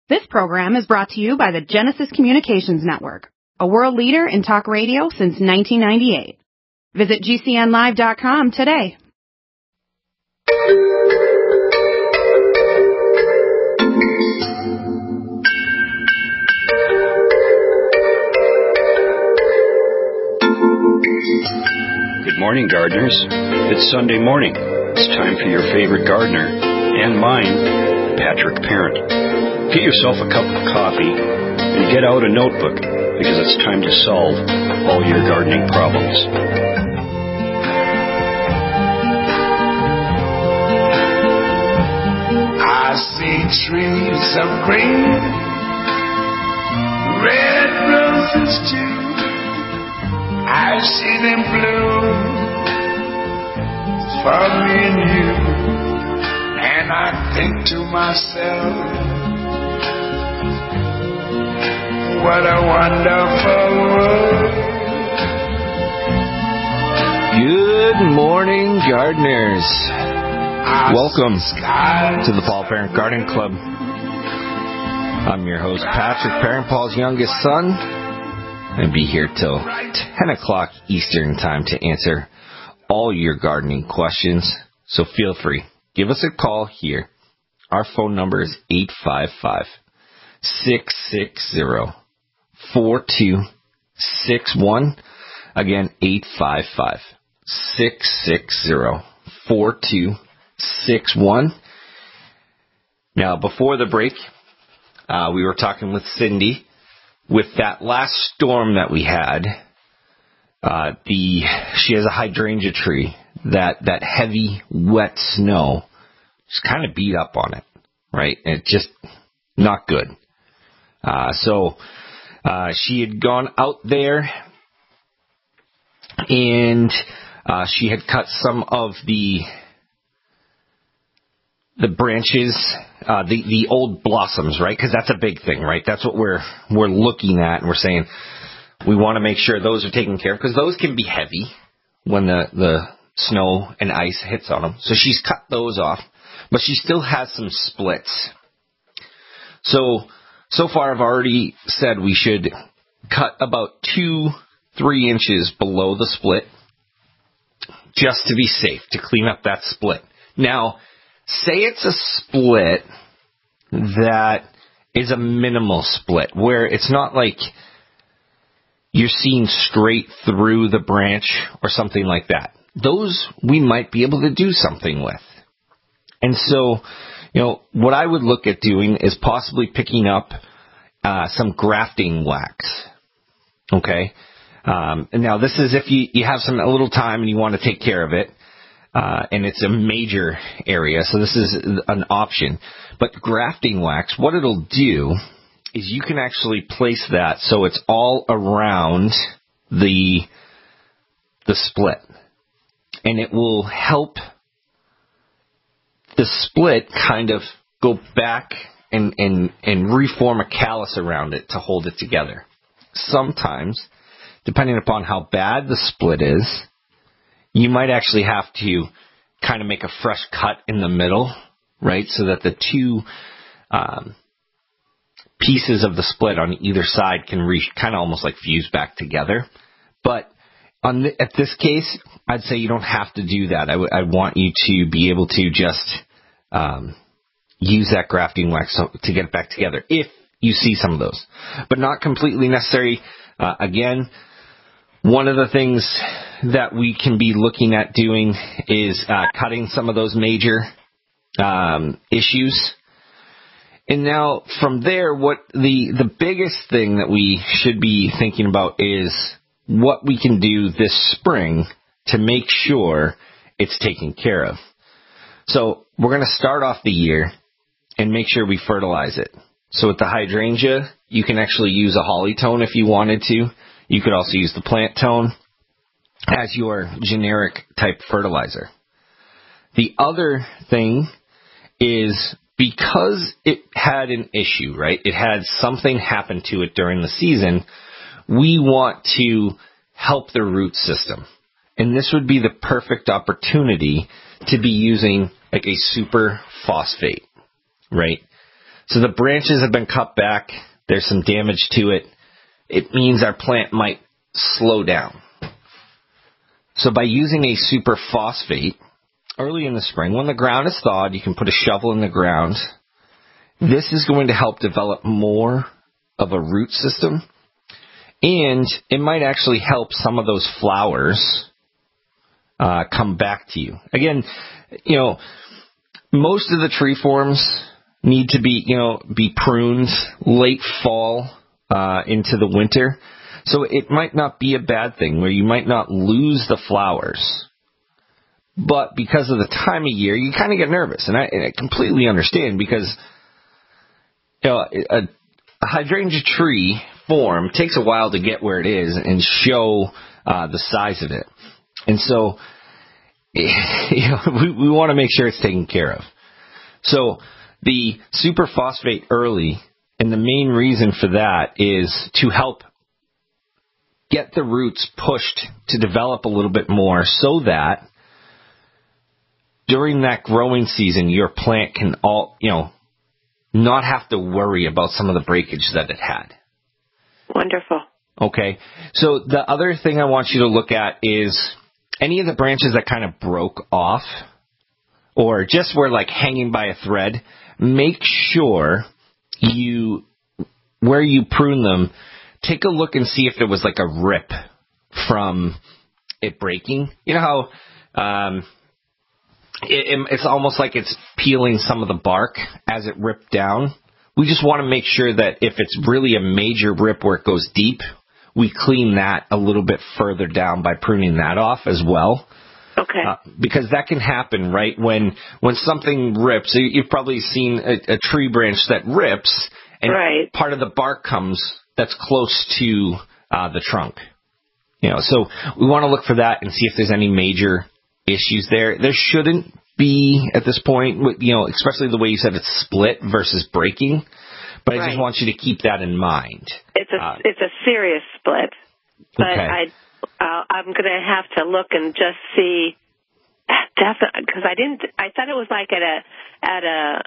This program is brought to you by the Genesis Communications Network, a world leader in talk radio since 1998. Visit GCNlive.com today. Good morning, gardeners. It's Sunday morning. It's time for your favorite gardener, and mine, Patrick Parent. Get yourself a cup of coffee and get out a notebook, because it's time to solve all your gardening problems. I see trees of green, red roses too. I see them bloom for me and you, and I think to myself, what a wonderful world. Good morning, gardeners. Welcome to the Paul Parent Garden Club. I'm your host, Patrick Parent, Paul's youngest son. I'll be here till 10 o'clock Eastern time to answer all your gardening questions. So feel free. Give us a call here. Our phone number is 855-660-4261. Again, 855-660-4261. Now, before the break, we were talking with Cindy. With that last storm that we had, she has a hydrangea tree that heavy, wet snow just kind of beat up on it, right? And it's just not good. So she had gone out there and she had cut some of the branches, the old blossoms, right? Because that's a big thing, right? That's what we're looking at, and we're saying we want to make sure those are taken care of, because those can be heavy when the snow and ice hits on them. So she's cut those off, but she still has some splits. So far I've already said we should cut about 2-3 inches below the split, just to be safe, to clean up that split. Now, say it's a split that is a minimal split, where it's not like you're seeing straight through the branch or something like that. Those we might be able to do something with. And so, what I would look at doing is possibly picking up some grafting wax. Okay? And now this is if you have a little time and you want to take care of it. And it's a major area, so this is an option. But grafting wax, what it'll do is you can actually place that so it's all around the split. And it will help the split kind of go back and reform a callus around it to hold it together. Sometimes, depending upon how bad the split is, you might actually have to kind of make a fresh cut in the middle, right? So that the two pieces of the split on either side can kind of almost like fuse back together. But at this case, I'd say you don't have to do that. I want you to be able to just use that grafting wax to get it back together if you see some of those. But not completely necessary. Again, one of the things that we can be looking at doing is cutting some of those major issues. And now from there, what the biggest thing that we should be thinking about is what we can do this spring to make sure it's taken care of. So we're going to start off the year and make sure we fertilize it. So with the hydrangea, you can actually use a holly tone if you wanted to. You could also use the plant tone as your generic type fertilizer. The other thing is, because it had an issue, right? It had something happen to it during the season. We want to help the root system. And this would be the perfect opportunity to be using like a super phosphate, right? So the branches have been cut back. There's some damage to it. It means our plant might slow down. So by using a superphosphate early in the spring, when the ground is thawed, you can put a shovel in the ground. This is going to help develop more of a root system, and it might actually help some of those flowers come back to you. Again, most of the tree forms need to be pruned late fall into the winter. So it might not be a bad thing where you might not lose the flowers. But because of the time of year, you kind of get nervous. And I completely understand because a hydrangea tree form takes a while to get where it is and show the size of it. And so we want to make sure it's taken care of. So the superphosphate early, and the main reason for that is to help get the roots pushed to develop a little bit more so that during that growing season, your plant can not have to worry about some of the breakage that it had. Wonderful. Okay. So the other thing I want you to look at is any of the branches that kind of broke off or just were like hanging by a thread, make sure where you prune them, take a look and see if there was like a rip from it breaking. You know how it's almost like it's peeling some of the bark as it ripped down? We just want to make sure that if it's really a major rip where it goes deep, we clean that a little bit further down by pruning that off as well. Okay. Because that can happen, right? When something rips, you've probably seen a tree branch that rips, and right. part of the bark comes that's close to the trunk. So we want to look for that and see if there's any major issues there. There shouldn't be at this point, especially the way you said it's split versus breaking. But I just want you to keep that in mind. It's a serious split, but okay. I'm going to have to look and just see. Definitely, because I thought it was like at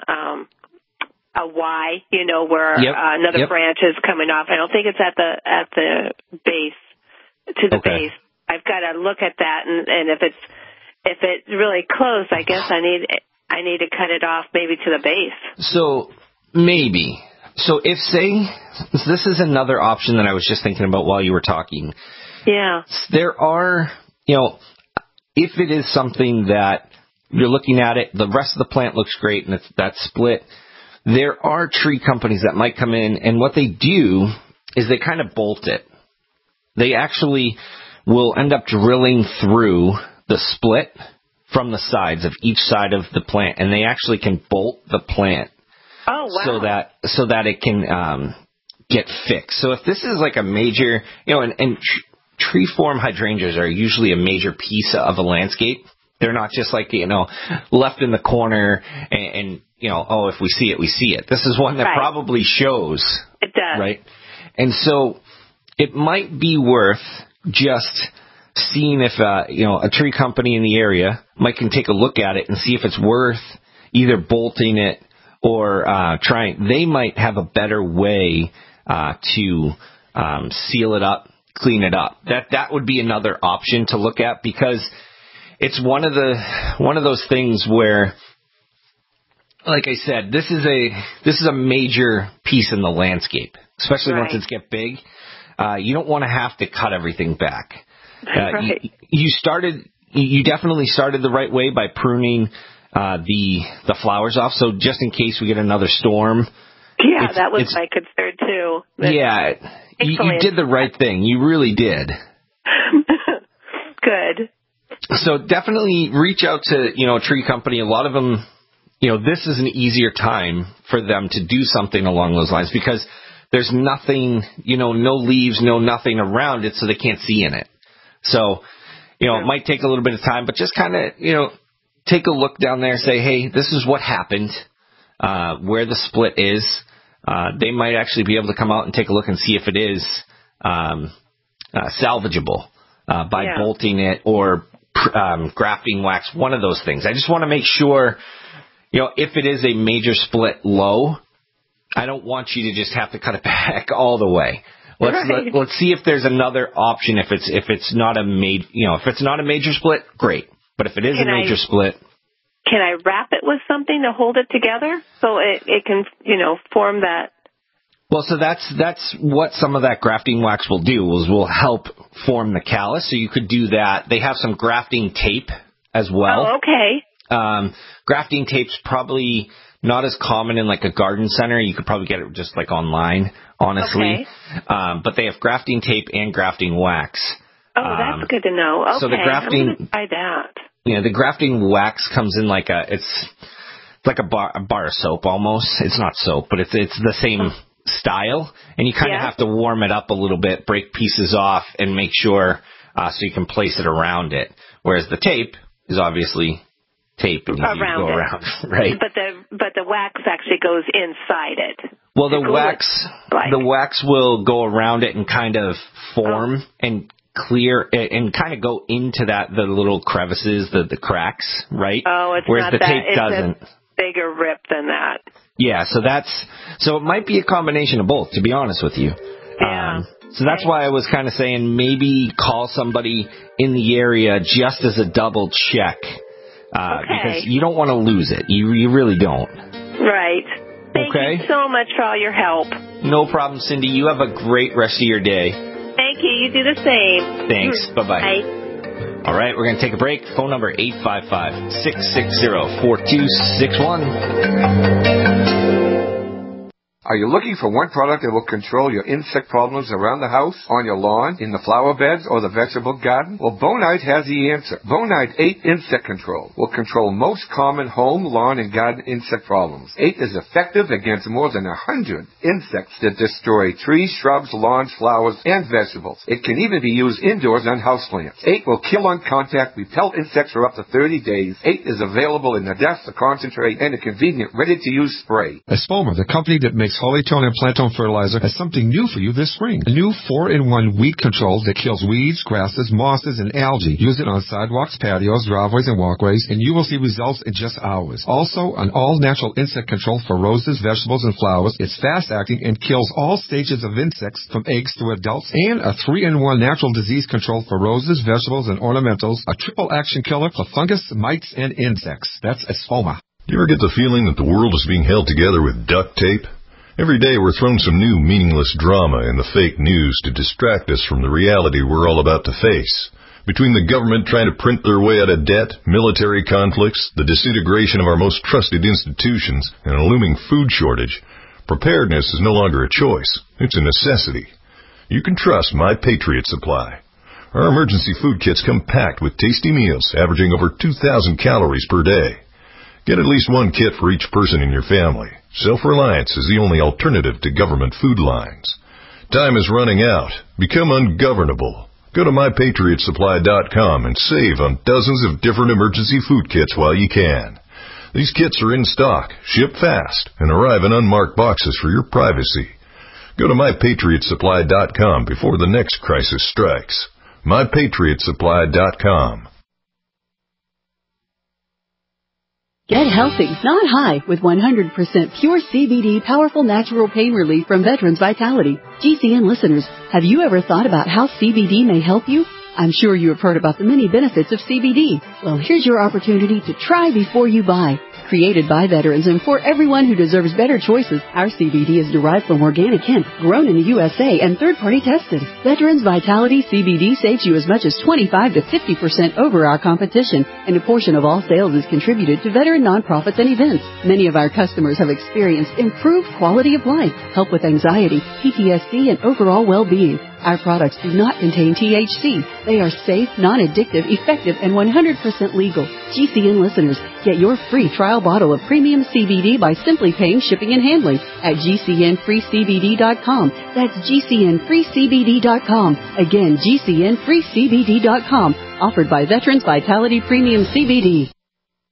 a Y, where another branch is coming off. I don't think it's at the base to the base. I've got to look at that, and if it's really close, I guess I need to cut it off maybe to the base. So maybe. So if this is another option that I was just thinking about while you were talking. Yeah. There are, if it is something that you're looking at it, the rest of the plant looks great and that's split, there are tree companies that might come in, and what they do is they kind of bolt it. They actually will end up drilling through the split from the sides of each side of the plant, and they actually can bolt the plant. Oh, wow. So that it can get fixed. So if this is like a major, and tree form hydrangeas are usually a major piece of a landscape. They're not just like, left in the corner and if we see it, we see it. This is one that probably shows. It does. Right? And so it might be worth just seeing if, a tree company in the area can take a look at it and see if it's worth either bolting it or they might have a better way to seal it up, clean it up. That would be another option to look at, because it's one of those things where, like I said, this is a major piece in the landscape, especially once it's get big. You don't want to have to cut everything back. You definitely started the right way by pruning the flowers off. So just in case we get another storm. Yeah, that was my concern too. Yeah, you did the right thing. You really did. Good. So definitely reach out to, a tree company. A lot of them, this is an easier time for them to do something along those lines, because there's nothing, no leaves, no nothing around it, so they can't see in it. So, it might take a little bit of time, but just kind of, take a look down there and say, hey, this is what happened, where the split is. They might actually be able to come out and take a look and see if it is salvageable by bolting it or grafting wax, one of those things. I just want to make sure, if it is a major split low, I don't want you to just have to cut it back all the way. Let's see if there's another option. If it's not a if it's not a major split, great. But if it is a major split, can I wrap it with something to hold it together so it can form that? Well, so that's what some of that grafting wax will do, will help form the callus. So you could do that. They have some grafting tape as well. Oh, okay. Grafting tape's probably not as common in like a garden center. You could probably get it just like online, honestly. Okay. But they have grafting tape and grafting wax. Oh, that's good to know. Okay, so the grafting, I'm going to try that. Yeah, the grafting wax comes in like it's like a bar of soap almost. It's not soap, but it's the same style, and you kind of have to warm it up a little bit, break pieces off, and make sure so you can place it around it. Whereas the tape is obviously tape, and you go around, right? But the wax actually goes inside it. Well, the wax will go around it and kind of form and clear and kind of go into the little crevices, the cracks, right? Oh, it's whereas not the that. tape doesn't. It's a bigger rip than that. Yeah, so it might be a combination of both, to be honest with you. Yeah. So that's why I was kind of saying maybe call somebody in the area just as a double check, because you don't want to lose it. You really don't. Right. Thank you so much for all your help. No problem, Cindy. You have a great rest of your day. Thank you. You do the same. Thanks. Bye-bye. Bye. All right, we're going to take a break. Phone number 855-660-4261. Are you looking for one product that will control your insect problems around the house, on your lawn, in the flower beds, or the vegetable garden? Well, Bonide has the answer. Bonide 8 Insect Control will control most common home, lawn, and garden insect problems. 8 is effective against more than 100 insects that destroy trees, shrubs, lawns, flowers, and vegetables. It can even be used indoors on houseplants. 8 will kill on contact, repel insects for up to 30 days. 8 is available in a dust, a concentrate, and a convenient, ready-to-use spray. Espoma, the company that makes Holytone and Plantone fertilizer, has something new for you this spring. A new 4-in-1 weed control that kills weeds, grasses, mosses, and algae. Use it on sidewalks, patios, driveways, and walkways, and you will see results in just hours. Also, an all-natural insect control for roses, vegetables, and flowers. It's fast-acting and kills all stages of insects from eggs to adults. And a 3-in-1 natural disease control for roses, vegetables, and ornamentals. A triple action killer for fungus, mites, and insects. That's Espoma. Do you ever get the feeling that the world is being held together with duct tape? Every day we're thrown some new meaningless drama in the fake news to distract us from the reality we're all about to face. Between the government trying to print their way out of debt, military conflicts, the disintegration of our most trusted institutions, and a looming food shortage, preparedness is no longer a choice. It's a necessity. You can trust My Patriot Supply. Our emergency food kits come packed with tasty meals averaging over 2,000 calories per day. Get at least one kit for each person in your family. Self-reliance is the only alternative to government food lines. Time is running out. Become ungovernable. Go to MyPatriotSupply.com and save on dozens of different emergency food kits while you can. These kits are in stock, ship fast, and arrive in unmarked boxes for your privacy. Go to MyPatriotSupply.com before the next crisis strikes. MyPatriotSupply.com. Get healthy, not high, with 100% pure CBD powerful natural pain relief from Veterans Vitality. GCN listeners, have you ever thought about how CBD may help you? I'm sure you have heard about the many benefits of CBD. Well, here's your opportunity to try before you buy. Created by veterans and for everyone who deserves better choices, our CBD is derived from organic hemp, grown in the USA, and third-party tested. Veterans Vitality CBD saves you as much as 25 to 50% over our competition, and a portion of all sales is contributed to veteran nonprofits and events. Many of our customers have experienced improved quality of life, help with anxiety, PTSD, and overall well-being. Our products do not contain THC. They are safe, non-addictive, effective, and 100% legal. GCN listeners, get your free trial bottle of premium CBD by simply paying shipping and handling at GCNFreeCBD.com. That's GCNFreeCBD.com. Again, GCNFreeCBD.com. Offered by Veterans Vitality Premium CBD.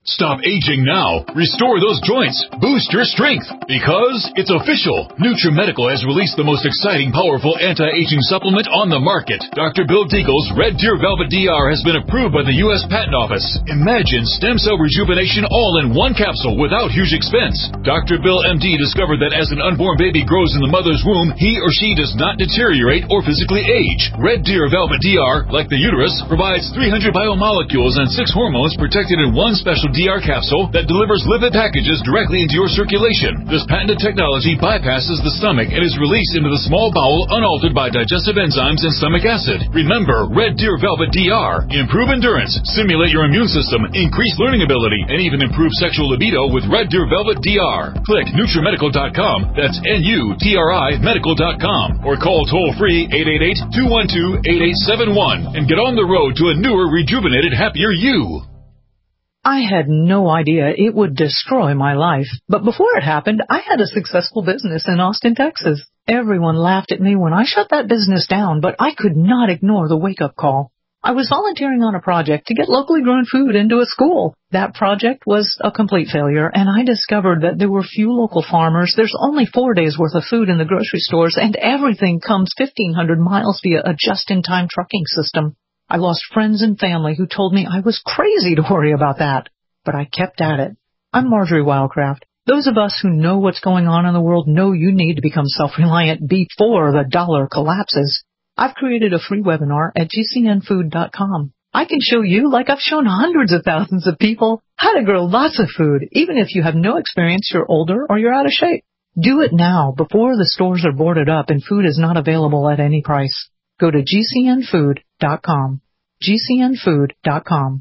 Stop aging now. Restore those joints. Boost your strength. Because it's official. NutriMedical has released the most exciting, powerful anti-aging supplement on the market. Dr. Bill Deagle's Red Deer Velvet DR has been approved by the U.S. Patent Office. Imagine stem cell rejuvenation all in one capsule without huge expense. Dr. Bill MD discovered that as an unborn baby grows in the mother's womb, he or she does not deteriorate or physically age. Red Deer Velvet DR, like the uterus, provides 300 biomolecules and 6 hormones protected in one special DR capsule that delivers lipid packages directly into your circulation. This patented technology bypasses the stomach and is released into the small bowel unaltered by digestive enzymes and stomach acid. Remember, Red Deer Velvet DR. Improve endurance, stimulate your immune system, increase learning ability, and even improve sexual libido with Red Deer Velvet DR. Click NutriMedical.com, that's NUTRI Medical.com, or call toll-free 888-212-8871 and get on the road to a newer, rejuvenated, happier you. I had no idea it would destroy my life. But before it happened, I had a successful business in Austin, Texas. Everyone laughed at me when I shut that business down, but I could not ignore the wake-up call. I was volunteering on a project to get locally grown food into a school. That project was a complete failure, and I discovered that there were few local farmers. There's only 4 days' worth of food in the grocery stores, and everything comes 1,500 miles via a just-in-time trucking system. I lost friends and family who told me I was crazy to worry about that. But I kept at it. I'm Marjorie Wildcraft. Those of us who know what's going on in the world know you need to become self-reliant before the dollar collapses. I've created a free webinar at gcnfood.com. I can show you, like I've shown hundreds of thousands of people, how to grow lots of food, even if you have no experience, you're older, or you're out of shape. Do it now, before the stores are boarded up and food is not available at any price. Go to gcnfood.com. gcnfood.com.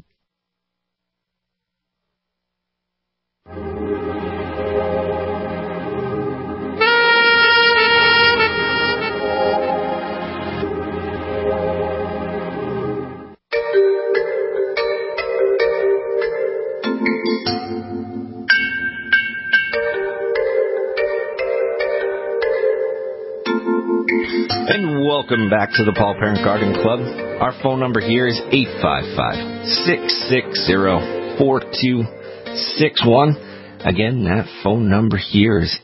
And welcome back to the Paul Parent Garden Club. Our phone number here is 855-660-4261. Again, that phone number here is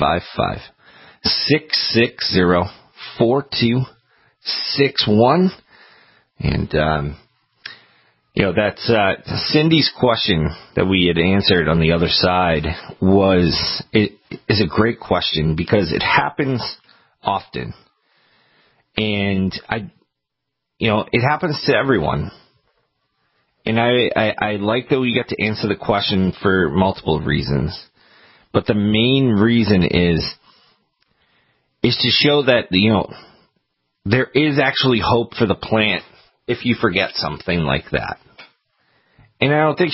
855-660-4261. And, that's Cindy's question that we had answered on the other side is a great question because it happens often. And it happens to everyone. And I like that we get to answer the question for multiple reasons. But the main reason is to show that, there is actually hope for the plant if you forget something like that. And I don't think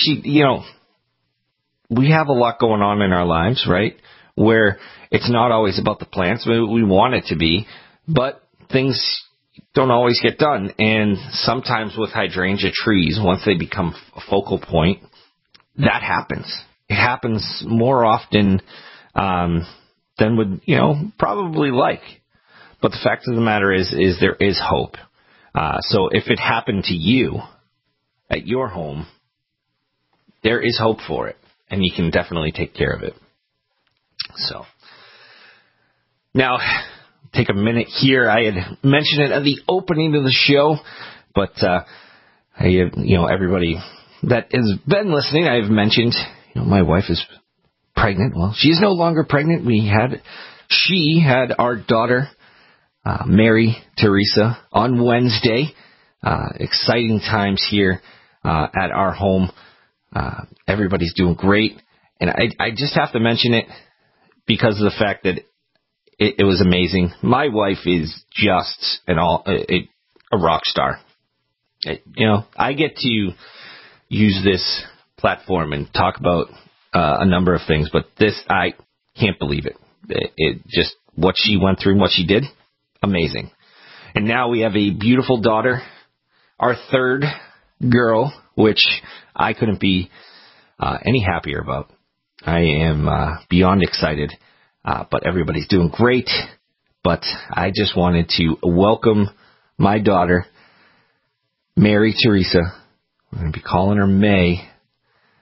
we have a lot going on in our lives, right? Where it's not always about the plants. We want it to be, but things don't always get done. And sometimes with hydrangea trees, once they become a focal point, that happens. It happens more often than would, probably like. But the fact of the matter is there is hope. So if it happened to you at your home, there is hope for it. And you can definitely take care of it. So now, take a minute here. I had mentioned it at the opening of the show, but everybody that has been listening, I've mentioned, my wife is pregnant. Well, she's no longer pregnant. She had our daughter, Mary Teresa, on Wednesday. Exciting times here at our home. Everybody's doing great, and I just have to mention it because of the fact that it was amazing. My wife is just a rock star. I get to use this platform and talk about a number of things, but this, I can't believe it. It just, what she went through and what she did, amazing. And now we have a beautiful daughter, our third girl, which I couldn't be any happier about. I am beyond excited. But everybody's doing great. But I just wanted to welcome my daughter, Mary Teresa. We're going to be calling her May.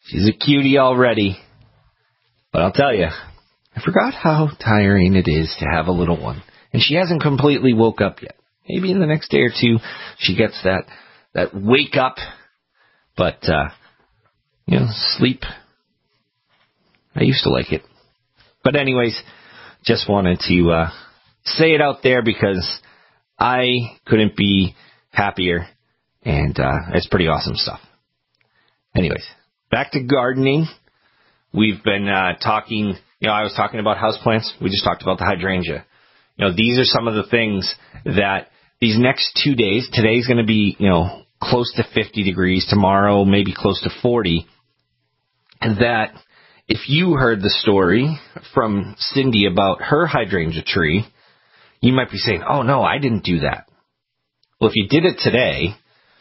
She's a cutie already. But I'll tell you, I forgot how tiring it is to have a little one. And she hasn't completely woke up yet. Maybe in the next day or two, she gets that wake up. But, sleep. I used to like it. But anyways, just wanted to say it out there because I couldn't be happier. And it's pretty awesome stuff. Anyways, back to gardening. We've been talking, I was talking about houseplants. We just talked about the hydrangea. These are some of the things that these next 2 days, today's going to be, close to 50 degrees, tomorrow maybe close to 40, and that if you heard the story from Cindy about her hydrangea tree, you might be saying, oh no, I didn't do that. Well, if you did it today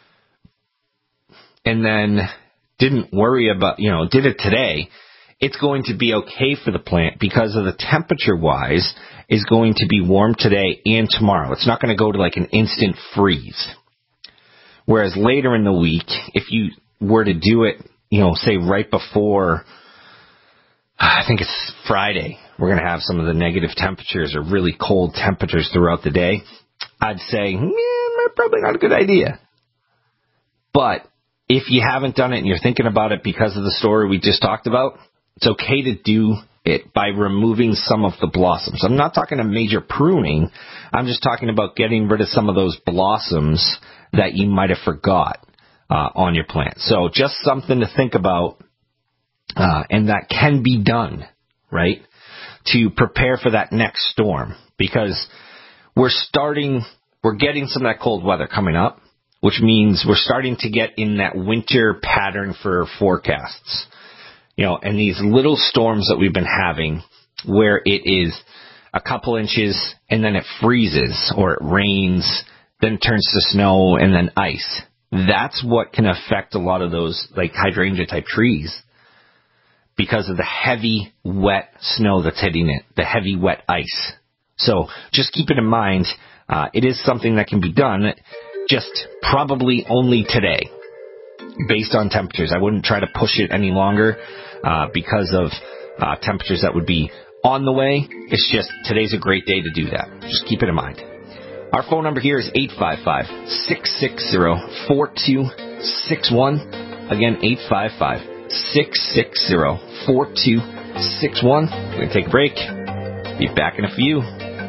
and then didn't worry about, did it today, it's going to be okay for the plant because of the temperature-wise is going to be warm today and tomorrow. It's not going to go to like an instant freeze. Whereas later in the week, if you were to do it, say right before, I think it's Friday, we're going to have some of the negative temperatures or really cold temperatures throughout the day, I'd say, probably not a good idea. But if you haven't done it and you're thinking about it because of the story we just talked about, it's okay to do it by removing some of the blossoms. I'm not talking a major pruning. I'm just talking about getting rid of some of those blossoms that you might have forgot on your plant. So just something to think about, and that can be done, right, to prepare for that next storm. Because we're getting some of that cold weather coming up, which means we're starting to get in that winter pattern for forecasts. And these little storms that we've been having where it is a couple inches and then it freezes or it rains, then turns to snow and then ice. That's what can affect a lot of those like hydrangea type trees because of the heavy wet snow that's hitting it, the heavy wet ice. So just keep it in mind. It is something that can be done, just probably only today based on temperatures. I wouldn't try to push it any longer. Because of temperatures that would be on the way. It's just today's a great day to do that. Just keep it in mind. Our phone number here is 855-660-4261. Again, 855-660-4261. We're going to take a break. Be back in a few.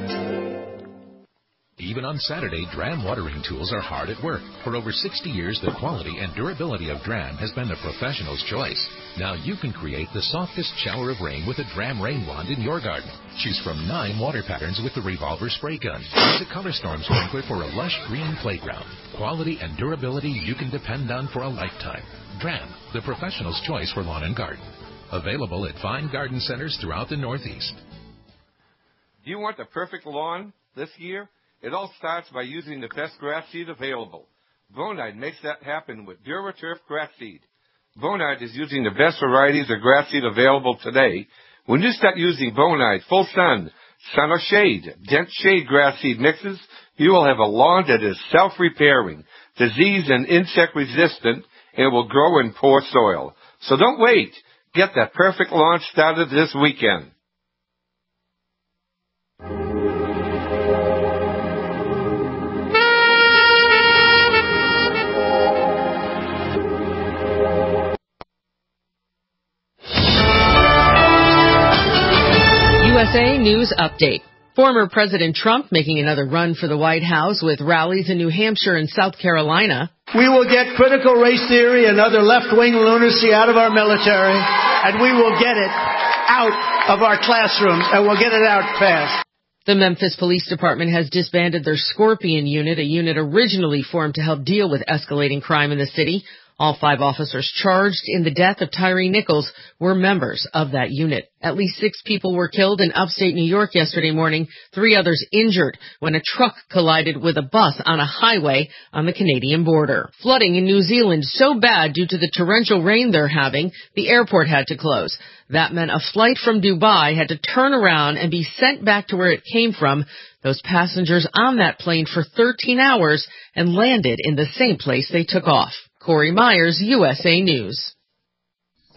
Even on Saturday, Dram watering tools are hard at work. For over 60 years, the quality and durability of Dram has been the professional's choice. Now you can create the softest shower of rain with a Dram rain wand in your garden. Choose from 9 water patterns with the revolver spray gun. Use a Color Storm sprinkler for a lush green playground. Quality and durability you can depend on for a lifetime. Dram, the professional's choice for lawn and garden. Available at fine garden centers throughout the Northeast. Do you want the perfect lawn this year? It all starts by using the best grass seed available. Bonide makes that happen with DuraTurf grass seed. Bonide is using the best varieties of grass seed available today. When you start using Bonide Full Sun, Sun or Shade, dense shade grass seed mixes, you will have a lawn that is self-repairing, disease and insect resistant, and will grow in poor soil. So don't wait. Get that perfect lawn started this weekend. USA News Update. Former President Trump making another run for the White House with rallies in New Hampshire and South Carolina. We will get critical race theory and other left-wing lunacy out of our military, and we will get it out of our classrooms, and we'll get it out fast. The Memphis Police Department has disbanded their Scorpion unit, a unit originally formed to help deal with escalating crime in the city. All 5 officers charged in the death of Tyree Nichols were members of that unit. At least 6 people were killed in upstate New York yesterday morning, 3 others injured when a truck collided with a bus on a highway on the Canadian border. Flooding in New Zealand so bad due to the torrential rain they're having, the airport had to close. That meant a flight from Dubai had to turn around and be sent back to where it came from. Those passengers on that plane for 13 hours and landed in the same place they took off. Corey Myers, USA News.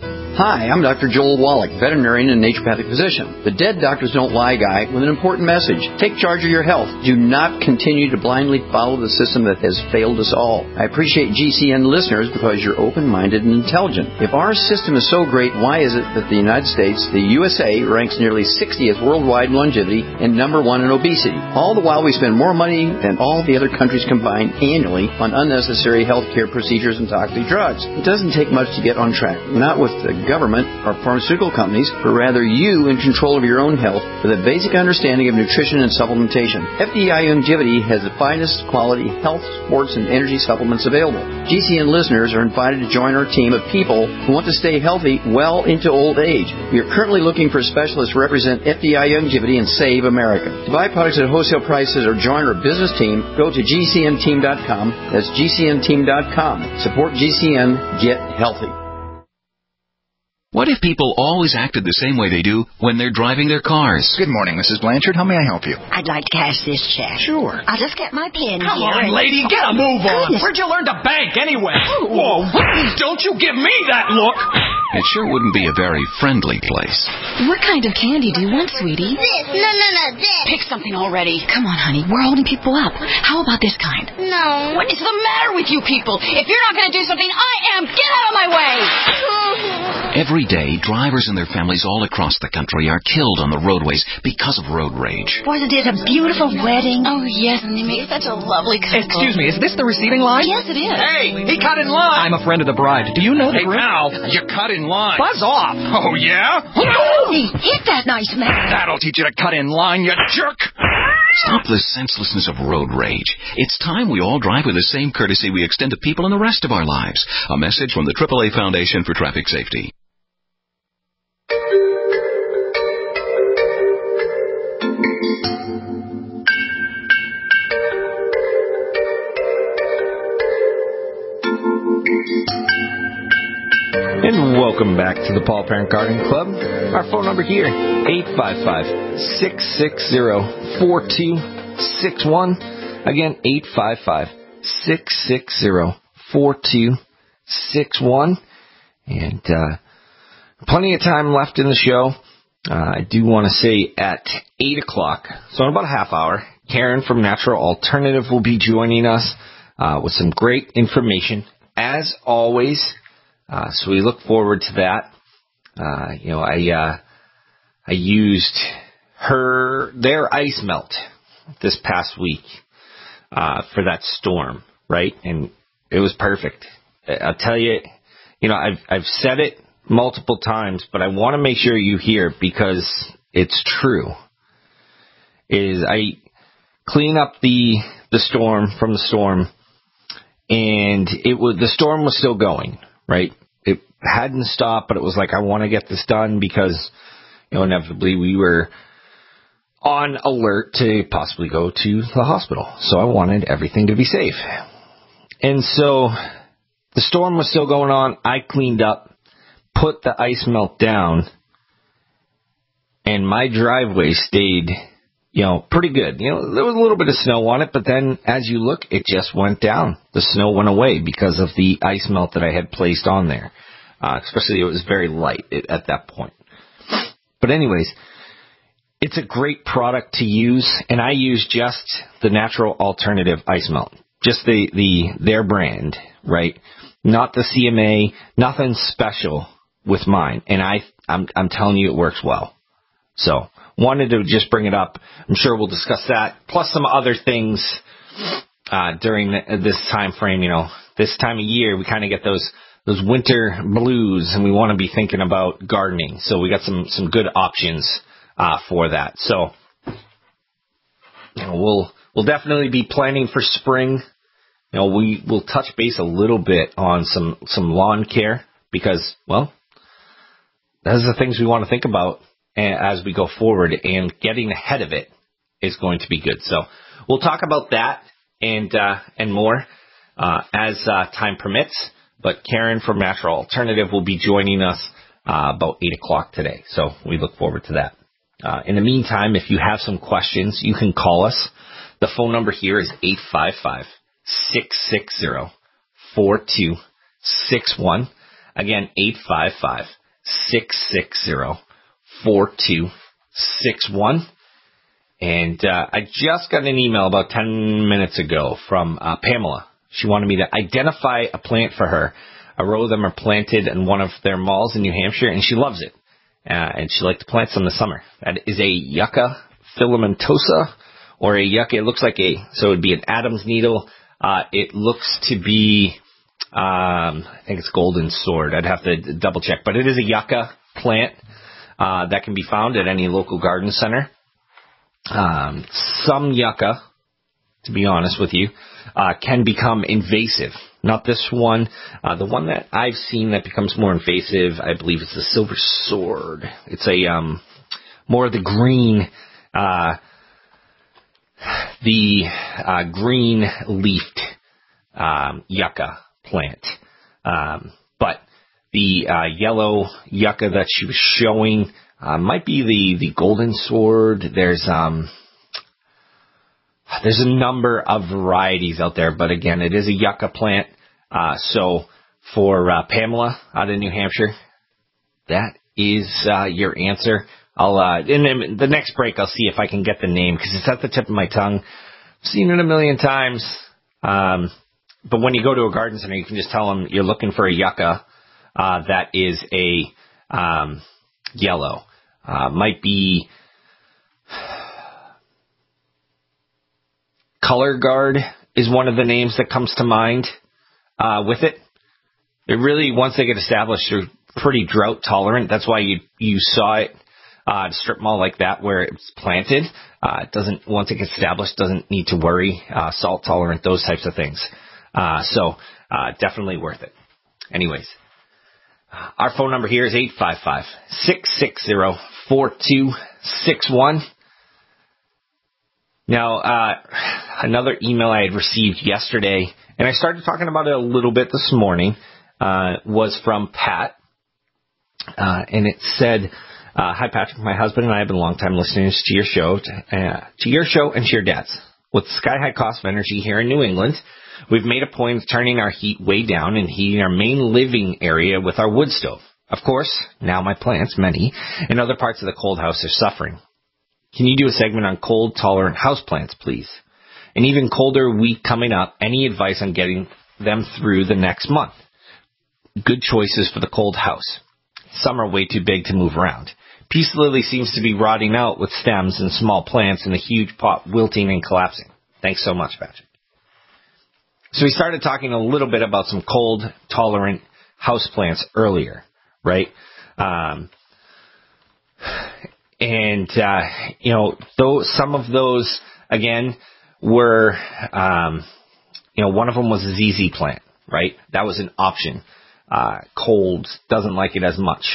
Hi, I'm Dr. Joel Wallach, veterinarian and naturopathic physician. The Dead Doctors Don't Lie guy with an important message. Take charge of your health. Do not continue to blindly follow the system that has failed us all. I appreciate GCN listeners because you're open-minded and intelligent. If our system is so great, why is it that the United States, the USA, ranks nearly 60th worldwide in longevity and number 1 in obesity? All the while we spend more money than all the other countries combined annually on unnecessary healthcare procedures and toxic drugs. It doesn't take much to get on track. Not with the government or pharmaceutical companies, but rather you in control of your own health with a basic understanding of nutrition and supplementation. FDI Longevity has the finest quality health, sports, and energy supplements available. GCN listeners are invited to join our team of people who want to stay healthy well into old age. We are currently looking for specialists to represent FDI Longevity and Save America. To buy products at wholesale prices or join our business team, go to GCNteam.com. That's GCNteam.com. Support GCN. Get healthy. What if people always acted the same way they do when they're driving their cars? Good morning, Mrs. Blanchard. How may I help you? I'd like to cash this check. Sure. I'll just get my pen Come here. on, lady, get a move on. Goodness. Where'd you learn to bank anyway? Whoa, don't you give me that look. It sure wouldn't be a very friendly place. What kind of candy do you want, sweetie? This. No, this. Pick something already. Come on, honey. We're holding people up. How about this kind? No. What is the matter with you people? If you're not going to do something, I am. Get out of my way. Every day, drivers and their families all across the country are killed on the roadways because of road rage. Wasn't it a beautiful wedding? Oh, yes, and they made such a lovely couple. Excuse me, is this the receiving line? Yes, it is. Hey, he cut in line. I'm a friend of the bride. Do you know the Hey, now, you cut in line. Buzz off. Oh, yeah? Hey, hit that nice man. That'll teach you to cut in line, you jerk. Stop the senselessness of road rage. It's time we all drive with the same courtesy we extend to people in the rest of our lives. A message from the AAA Foundation for Traffic Safety. And welcome back to the Paul Parent Garden Club. Our phone number here, 855-660-4261. Again, 855-660-4261. And plenty of time left in the show. I do want to say at 8 o'clock, so in about a half hour, Karen from Natural Alternative will be joining us with some great information, as always. So we look forward to that. I used their ice melt this past week for that storm, right? And it was perfect. I'll tell you, I've said it multiple times, but I want to make sure you hear it because it's true. I clean up the storm from the storm, and the storm was still going, right? It hadn't stopped, but it was like, I want to get this done because, inevitably we were on alert to possibly go to the hospital. So I wanted everything to be safe. And so the storm was still going on. I cleaned up, put the ice melt down, and my driveway stayed, pretty good. There was a little bit of snow on it, but then as you look, it just went down. The snow went away because of the ice melt that I had placed on there. Especially it was very light at that point. But anyways, it's a great product to use, and I use just the Natural Alternative Ice Melt. Just their brand, right? Not the CMA, nothing special with mine. And I'm telling you it works well. So wanted to just bring it up. I'm sure we'll discuss that, plus some other things during this time frame. This time of year, we kind of get those winter blues, and we want to be thinking about gardening. So we got some good options for that. So we'll definitely be planning for spring. We will touch base a little bit on some lawn care because, well, those are the things we want to think about as we go forward, and getting ahead of it is going to be good. So we'll talk about that and more as time permits. But Karen from Natural Alternative will be joining us about 8 o'clock today. So we look forward to that. In the meantime, if you have some questions, you can call us. The phone number here is 855-660-4261. Again, 855-660-4261. And I just got an email about 10 minutes ago from Pamela. She wanted me to identify a plant for her. A row of them are planted in one of their malls in New Hampshire, and she loves it. And she likes to plant some in the summer. That is a Yucca filamentosa, or a yucca. It looks like so it would be an Adam's needle. It looks to be, I think it's golden sword. I'd have to double check. But it is a yucca plant that can be found at any local garden center. Some yucca, to be honest with you, can become invasive. Not this one. The one that I've seen that becomes more invasive, I believe it's the silver sword. It's a more of the green, green leafed yucca plant. But the yellow yucca that she was showing might be the golden sword. There's a number of varieties out there, but again, it is a yucca plant. So for Pamela out of New Hampshire, that is your answer. I'll in the next break, I'll see if I can get the name because it's at the tip of my tongue. I've seen it a million times. But when you go to a garden center, you can just tell them you're looking for a yucca that is a yellow. Might be Color Guard is one of the names that comes to mind with it. It really, once they get established, they're pretty drought tolerant. That's why you saw it at a strip mall like that where it's planted. It doesn't, once it gets established, doesn't need to worry. Salt tolerant, those types of things. So definitely worth it. Anyways, our phone number here is 855-660-4261. Now, another email I had received yesterday, and I started talking about it a little bit this morning, was from Pat. And it said, hi, Patrick. My husband and I have been longtime listeners to your show, and to your dad's. With the sky-high cost of energy here in New England, we've made a point of turning our heat way down and heating our main living area with our wood stove. Of course, now my plants, many, in other parts of the cold house are suffering. Can you do a segment on cold-tolerant houseplants, please? An even colder week coming up, any advice on getting them through the next month? Good choices for the cold house. Some are way too big to move around. Peace lily seems to be rotting out with stems and small plants in a huge pot wilting and collapsing. Thanks so much, Patrick. So we started talking a little bit about some cold-tolerant houseplants earlier, right? Some of those, again, were, one of them was a ZZ plant, right? That was an option. Cold, doesn't like it as much.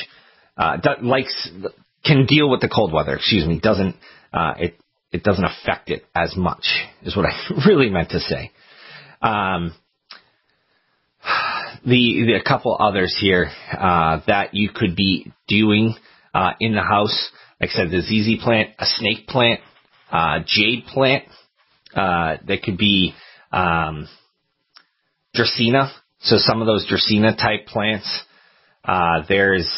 Can deal with the cold weather, doesn't, it doesn't affect it as much, is what I really meant to say. A couple others here, that you could be doing, in the house. Like I said, the ZZ plant, a snake plant, jade plant, that could be, Dracaena. So some of those Dracaena type plants, there's,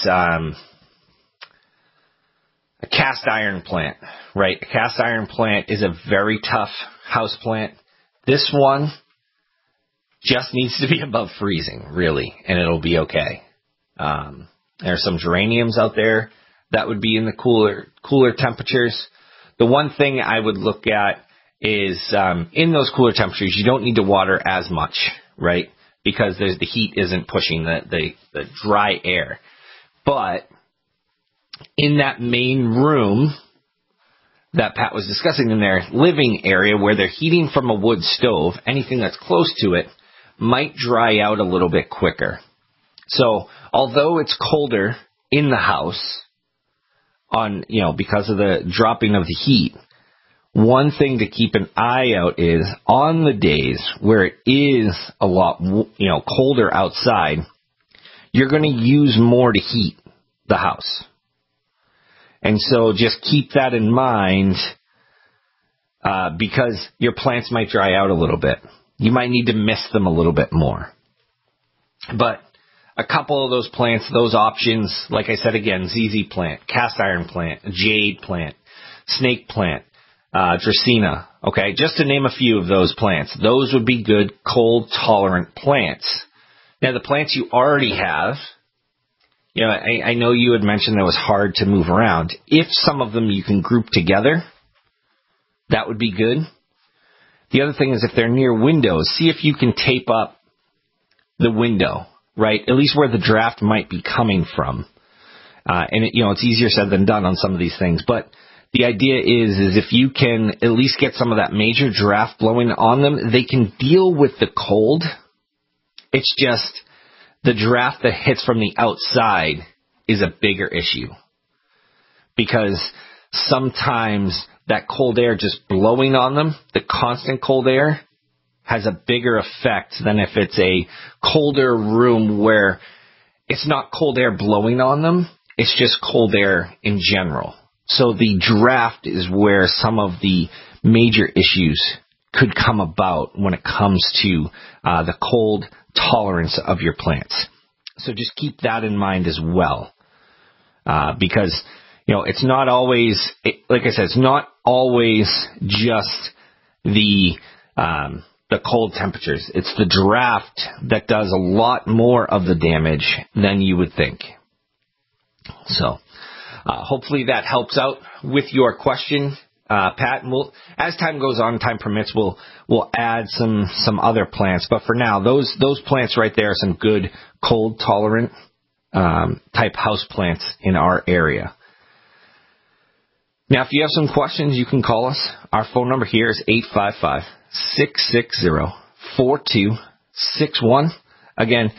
a cast iron plant, right? A cast iron plant is a very tough house plant. This one just needs to be above freezing, really, and it'll be okay. There's some geraniums out there that would be in the cooler temperatures. The one thing I would look at is, in those cooler temperatures, you don't need to water as much, right? Because the heat isn't pushing the dry air. But in that main room that Pat was discussing, in their living area where they're heating from a wood stove, anything that's close to it might dry out a little bit quicker. So although it's colder in the house because of the dropping of the heat, one thing to keep an eye out is on the days where it is a lot, colder outside, you're going to use more to heat the house. And so just keep that in mind, because your plants might dry out a little bit. You might need to mist them a little bit more. But a couple of those plants, those options, like I said again, ZZ plant, cast iron plant, jade plant, snake plant, Dracaena, okay, just to name a few of those plants. Those would be good cold-tolerant plants. Now, the plants you already have, you know, I know you had mentioned that it was hard to move around. If some of them you can group together, that would be good. The other thing is if they're near windows, see if you can tape up the window, right, at least where the draft might be coming from. And, it's easier said than done on some of these things, but the idea is if you can at least get some of that major draft blowing on them, they can deal with the cold. It's just the draft that hits from the outside is a bigger issue. Because sometimes that cold air just blowing on them, the constant cold air, has a bigger effect than if it's a colder room where it's not cold air blowing on them, it's just cold air in general. So the draft is where some of the major issues could come about when it comes to the cold tolerance of your plants. So just keep that in mind as well. Because, it's not always, like I said, it's not always just the cold temperatures. It's the draft that does a lot more of the damage than you would think. So hopefully that helps out with your question, Pat. And as time goes on, time permits, we'll add some other plants. But for now, those plants right there are some good cold tolerant type house plants in our area. Now, if you have some questions, you can call us. Our phone number here is 855-660-4261. Again,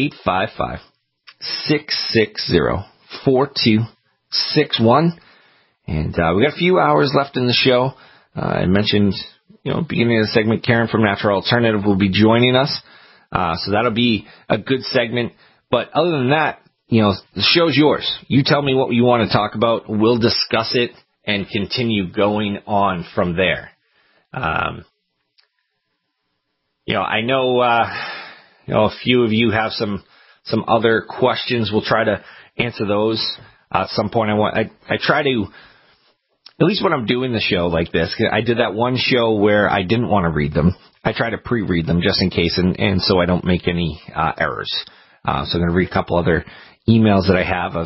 855-660-4261. And we got a few hours left in the show. I mentioned, beginning of the segment, Karen from Natural Alternative will be joining us. So that'll be a good segment. But other than that, the show's yours. You tell me what you want to talk about. We'll discuss it and continue going on from there. I know, a few of you have some other questions. We'll try to answer those at some point. I try to, at least when I'm doing the show like this, I did that one show where I didn't want to read them. I try to pre-read them just in case, and so I don't make any errors. So I'm going to read a couple other emails that I have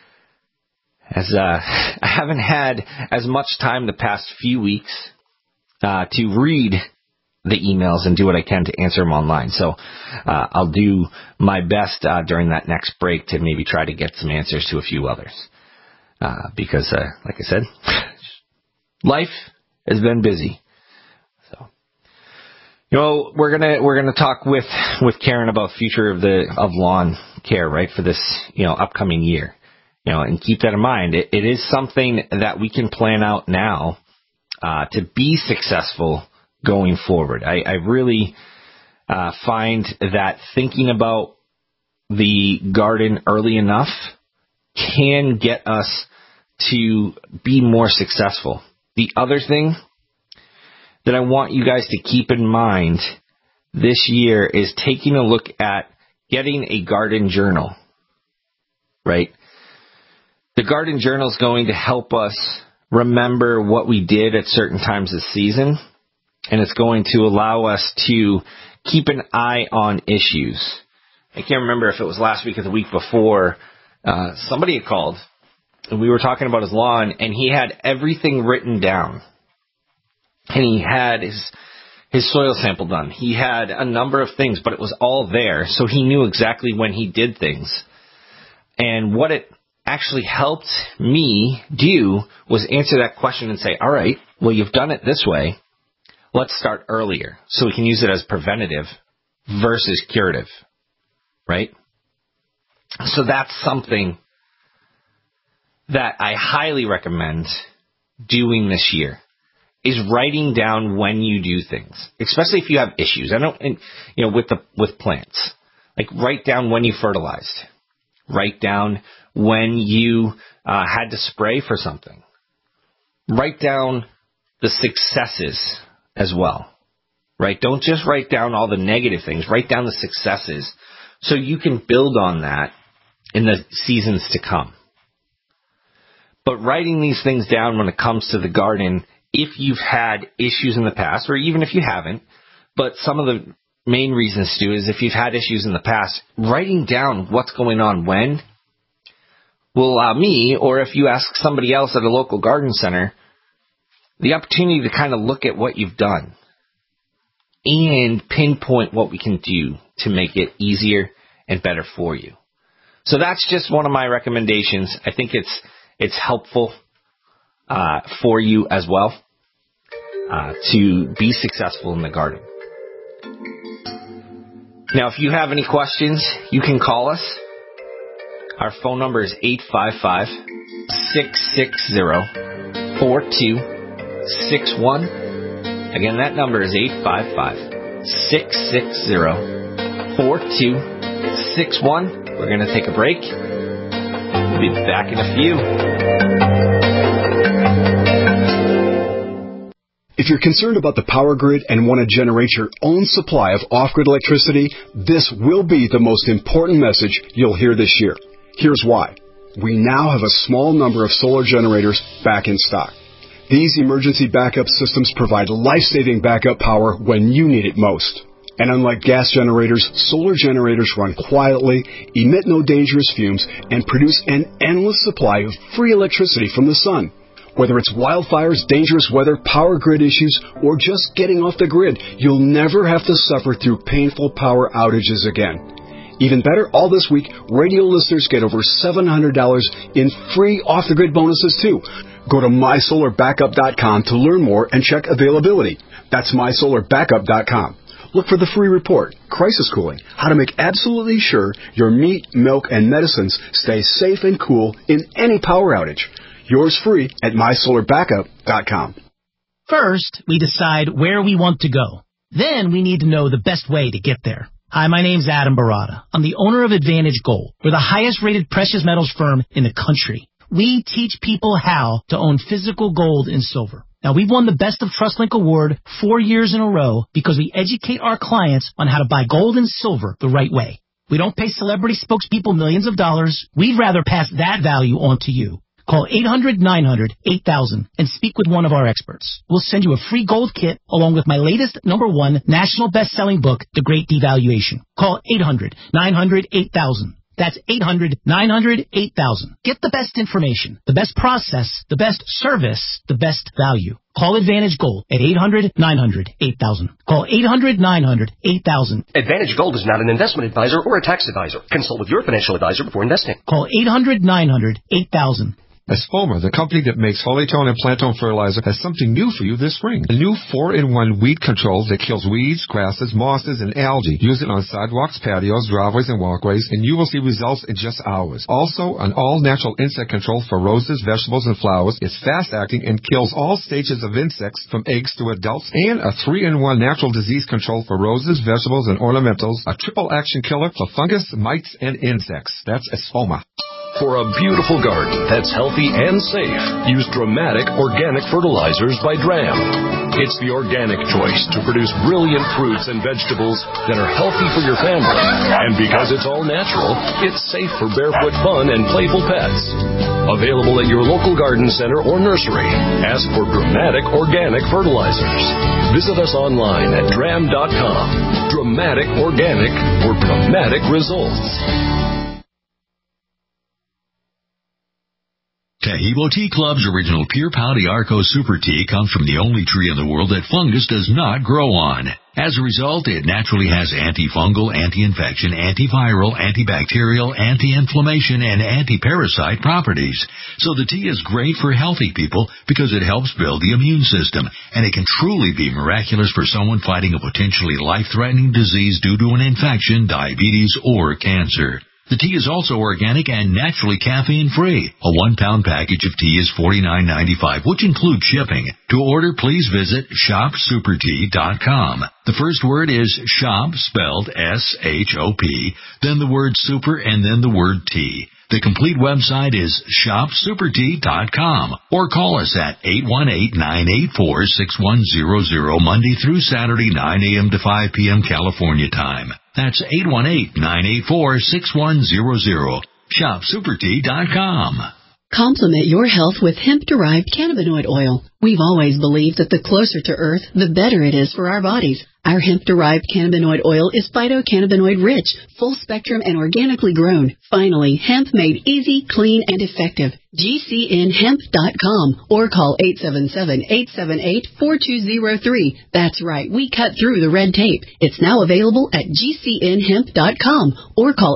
as I haven't had as much time the past few weeks to read the emails and do what I can to answer them online. So I'll do my best during that next break to maybe try to get some answers to a few others. Because, like I said, life has been busy. So, we're gonna talk with Karen about future of lawn care, right, for this upcoming year. And keep that in mind. It is something that we can plan out now to be successful going forward. I really find that thinking about the garden early enough can get us to be more successful. The other thing that I want you guys to keep in mind this year is taking a look at getting a garden journal, right? The garden journal is going to help us remember what we did at certain times of season, and it's going to allow us to keep an eye on issues. I can't remember if it was last week or the week before. Somebody had called, and we were talking about his lawn, and he had everything written down. And he had his soil sample done. He had a number of things, but it was all there, so he knew exactly when he did things. And what it actually helped me do was answer that question and say, all right, well, you've done it this way. Let's start earlier so we can use it as preventative versus curative, right? So that's something that I highly recommend doing this year, is writing down when you do things, especially if you have issues. With plants, like write down when you fertilized, write down when you had to spray for something, write down the successes as well, right? Don't just write down all the negative things. Write down the successes So you can build on that in the seasons to come. But writing these things down when it comes to the garden, if you've had issues in the past, or even if you haven't, but some of the main reasons to is if you've had issues in the past, writing down what's going on when will allow me, or if you ask somebody else at a local garden center, the opportunity to kind of look at what you've done and pinpoint what we can do to make it easier and better for you. So that's just one of my recommendations. I think it's helpful for you as well to be successful in the garden. Now, if you have any questions, you can call us. Our phone number is 855-660-4261. Again, that number is 855-660-4261. We're going to take a break. We'll be back in a few. If you're concerned about the power grid and want to generate your own supply of off-grid electricity, this will be the most important message you'll hear this year. Here's why. We now have a small number of solar generators back in stock. These emergency backup systems provide life-saving backup power when you need it most. And unlike gas generators, solar generators run quietly, emit no dangerous fumes, and produce an endless supply of free electricity from the sun. Whether it's wildfires, dangerous weather, power grid issues, or just getting off the grid, you'll never have to suffer through painful power outages again. Even better, all this week, radio listeners get over $700 in free off-the-grid bonuses, too. Go to mysolarbackup.com to learn more and check availability. That's mysolarbackup.com. Look for the free report, Crisis Cooling, how to make absolutely sure your meat, milk, and medicines stay safe and cool in any power outage. Yours free at mysolarbackup.com. First, we decide where we want to go. Then we need to know the best way to get there. Hi, my name's Adam Barada. I'm the owner of Advantage Gold. We're the highest-rated precious metals firm in the country. We teach people how to own physical gold and silver. Now, we've won the Best of TrustLink Award 4 years in a row because we educate our clients on how to buy gold and silver the right way. We don't pay celebrity spokespeople millions of dollars. We'd rather pass that value on to you. Call 800-900-8000 and speak with one of our experts. We'll send you a free gold kit along with my latest #1 national best-selling book, The Great Devaluation. Call 800-900-8000. That's 800-900-8000. Get the best information, the best process, the best service, the best value. Call Advantage Gold at 800-900-8000. Call 800-900-8000. Advantage Gold is not an investment advisor or a tax advisor. Consult with your financial advisor before investing. Call 800-900-8000. Espoma, the company that makes Holytone and Plantone fertilizer, has something new for you this spring. A new 4-in-1 weed control that kills weeds, grasses, mosses, and algae. Use it on sidewalks, patios, driveways, and walkways, and you will see results in just hours. Also, an all-natural insect control for roses, vegetables, and flowers. It's fast-acting and kills all stages of insects from eggs to adults. And a 3-in-1 natural disease control for roses, vegetables, and ornamentals. A triple-action killer for fungus, mites, and insects. That's Espoma. For a beautiful garden that's healthy and safe, use Dramatic Organic Fertilizers by Dram. It's the organic choice to produce brilliant fruits and vegetables that are healthy for your family. And because it's all natural, it's safe for barefoot fun and playful pets. Available at your local garden center or nursery. Ask for Dramatic Organic Fertilizers. Visit us online at dram.com. Dramatic Organic for dramatic results. Taheebo Tea Club's original Pure Pau d'Arco Super Tea comes from the only tree in the world that fungus does not grow on. As a result, it naturally has antifungal, anti-infection, antiviral, antibacterial, anti-inflammation, and anti-parasite properties. So the tea is great for healthy people because it helps build the immune system, and it can truly be miraculous for someone fighting a potentially life-threatening disease due to an infection, diabetes, or cancer. The tea is also organic and naturally caffeine-free. A 1-pound package of tea is $49.95, which includes shipping. To order, please visit shopsupertea.com. The first word is shop, spelled S-H-O-P, then the word super, and then the word tea. The complete website is shopsupertea.com or call us at 818-984-6100 Monday through Saturday, 9 a.m. to 5 p.m. California time. That's 818-984-6100. Shopsupertea.com. Complement your health with hemp-derived cannabinoid oil. We've always believed that the closer to Earth, the better it is for our bodies. Our hemp-derived cannabinoid oil is phytocannabinoid-rich, full-spectrum, and organically grown. Finally, hemp made easy, clean, and effective. GCNhemp.com or call 877-878-4203. That's right, we cut through the red tape. It's now available at GCNhemp.com or call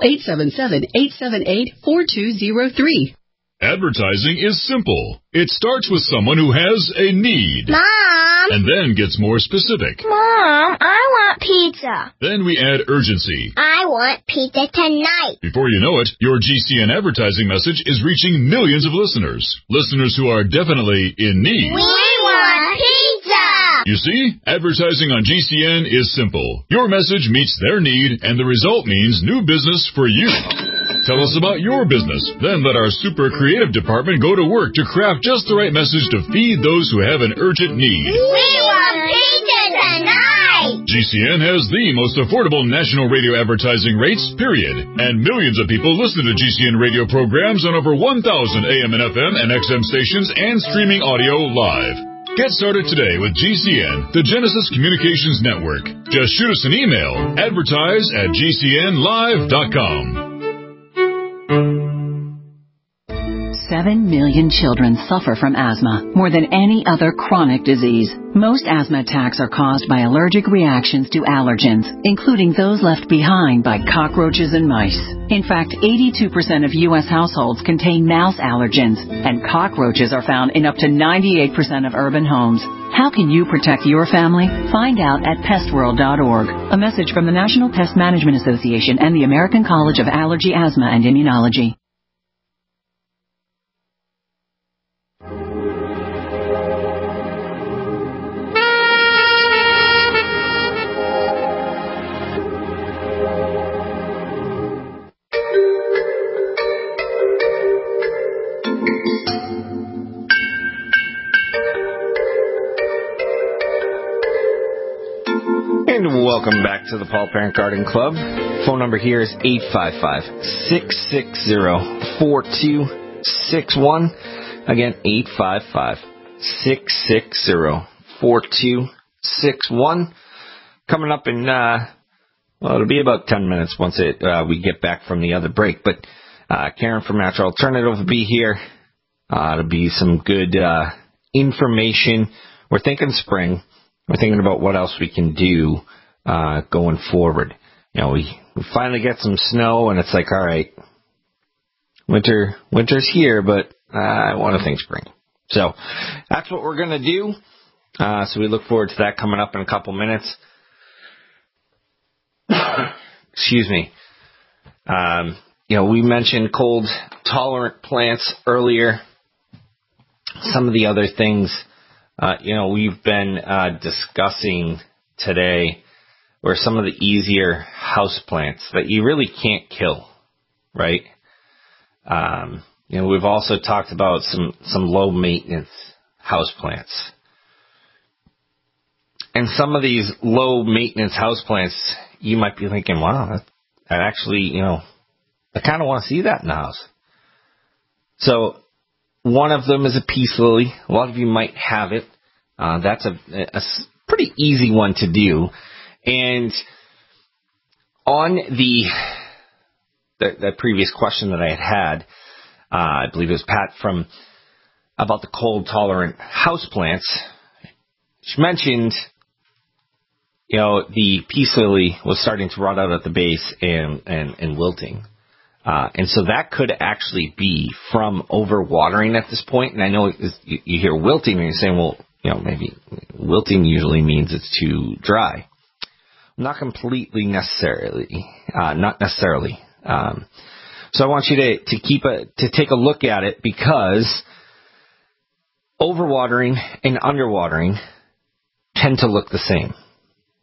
877-878-4203. Advertising is simple. It starts with someone who has a need. Mom! And then gets more specific. Mom, I want pizza. Then we add urgency. I want pizza tonight. Before you know it, your GCN advertising message is reaching millions of listeners. Listeners who are definitely in need. We want pizza! You see, advertising on GCN is simple. Your message meets their need, and the result means new business for you. Tell us about your business. Then let our super creative department go to work to craft just the right message to feed those who have an urgent need. We want pizza tonight! GCN has the most affordable national radio advertising rates, period. And millions of people listen to GCN radio programs on over 1,000 AM and FM and XM stations and streaming audio live. Get started today with GCN, the Genesis Communications Network. Just shoot us an email, advertise@gcnlive.com. 7 million children suffer from asthma, more than any other chronic disease. Most asthma attacks are caused by allergic reactions to allergens, including those left behind by cockroaches and mice. In fact, 82% of U.S. households contain mouse allergens, and cockroaches are found in up to 98% of urban homes. How can you protect your family? Find out at pestworld.org. A message from the National Pest Management Association and the American College of Allergy, Asthma, and Immunology. Welcome back to the Paul Parent Garden Club. Phone number here is 855-660-4261. Again, 855-660-4261. Coming up in, it'll be about 10 minutes once we get back from the other break. But Karen from Natural Alternative will be here. It'll be some good information. We're thinking spring. We're thinking about what else we can do going forward. You know, we finally get some snow, and it's like, all right, winter's here, but I want to think spring. So that's what we're going to do. So we look forward to that coming up in a couple minutes. Excuse me. We mentioned cold-tolerant plants earlier. Some of the other things, we've been discussing today were some of the easier house plants that you really can't kill, right? We've also talked about some low-maintenance house plants. And some of these low-maintenance house plants, you might be thinking, wow, that actually, I kind of want to see that in the house. So one of them is a peace lily. A lot of you might have it. That's a pretty easy one to do. And on the previous question that I had, I believe it was Pat about the cold-tolerant houseplants. She mentioned, the peace lily was starting to rot out at the base and wilting. And so that could actually be from overwatering at this point. And I know you hear wilting and you're saying, well, maybe wilting usually means it's too dry. Not completely necessarily. Not necessarily. So I want you to take a look at it, because overwatering and underwatering tend to look the same.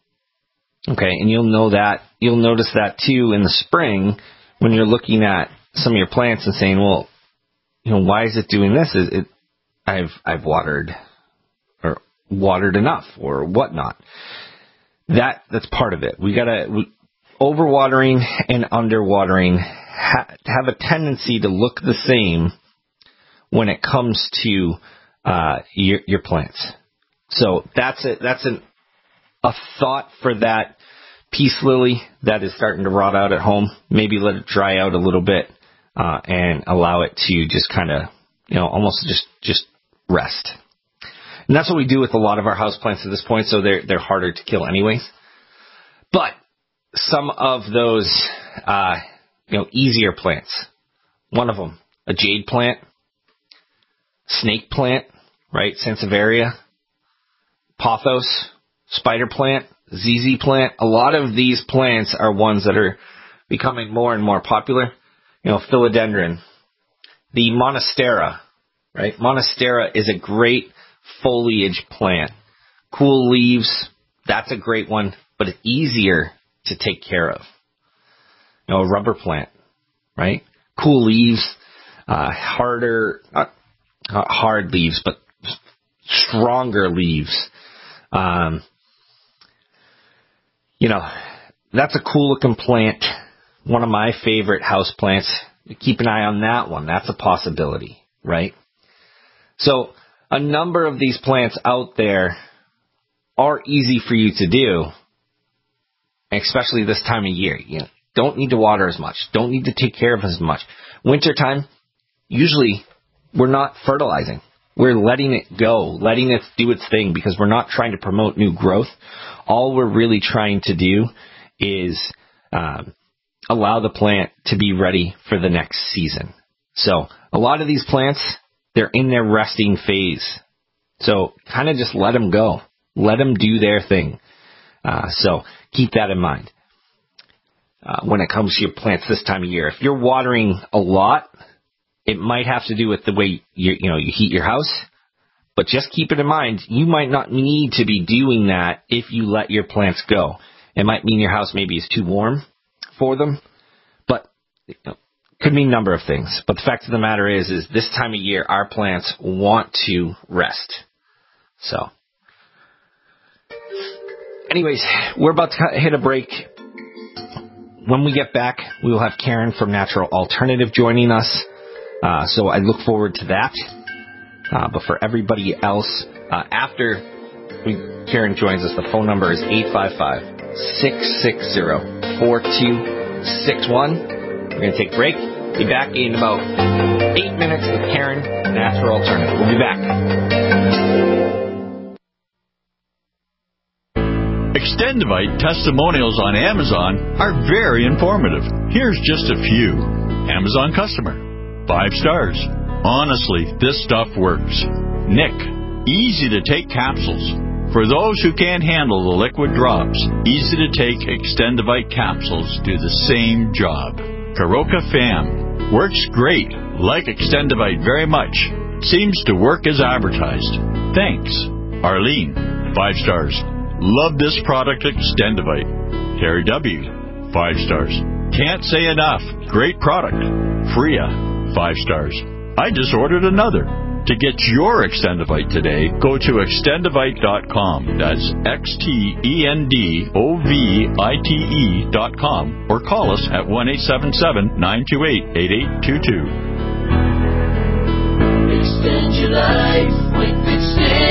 Okay, and you'll notice that too in the spring when you're looking at some of your plants and saying, well, why is it doing this? I've watered enough or whatnot. That's part of it. Overwatering and underwatering have a tendency to look the same when it comes to your plants. So that's a thought for that peace lily that is starting to rot out at home. Maybe let it dry out a little bit and allow it to just kind of, almost just rest. And that's what we do with a lot of our houseplants at this point, so they're harder to kill anyways. But some of those, easier plants, one of them, a jade plant, snake plant, right, Sansevieria, pothos, spider plant, ZZ plant. A lot of these plants are ones that are becoming more and more popular. Philodendron, the Monstera, right? Monstera is a great foliage plant. Cool leaves, that's a great one, but it's easier to take care of. A rubber plant, right? Cool leaves, harder, not hard leaves, but stronger leaves. That's a cool looking plant. One of my favorite house plants. Keep an eye on that one. That's a possibility, right? So a number of these plants out there are easy for you to do, especially this time of year. Don't need to water as much. Don't need to take care of as much. Wintertime, usually we're not fertilizing. We're letting it go, letting it do its thing, because we're not trying to promote new growth. All we're really trying to do is allow the plant to be ready for the next season. So a lot of these plants, they're in their resting phase. So kind of just let them go. Let them do their thing. So keep that in mind when it comes to your plants this time of year. If you're watering a lot, it might have to do with the way you heat your house. But just keep it in mind, you might not need to be doing that if you let your plants go. It might mean your house maybe is too warm for them, but could mean a number of things. But the fact of the matter is this time of year, our plants want to rest. So, anyways, we're about to hit a break. When we get back, we will have Karen from Natural Alternative joining us. So I look forward to that. But for everybody else, after Karen joins us, the phone number is 855-660-4261. We're going to take a break. Be back in about 8 minutes with Karen, Natural Alternative. We'll be back. Extendivite testimonials on Amazon are very informative. Here's just a few. Amazon customer. 5 stars. Honestly, this stuff works. Nick. Easy to take capsules. For those who can't handle the liquid drops, easy to take Extendivite capsules do the same job. Karoka Fam. Works great. Like Extendivite very much. Seems to work as advertised. Thanks. Arlene. 5 stars. Love this product, Extendivite. Terry W. 5 stars. Can't say enough. Great product. Freya. 5 stars. I just ordered another. To get your Extendivite today, go to extendivite.com. That's XTENDOVITE.com, or call us at 1-877-928-8822. Extend your life with Extend.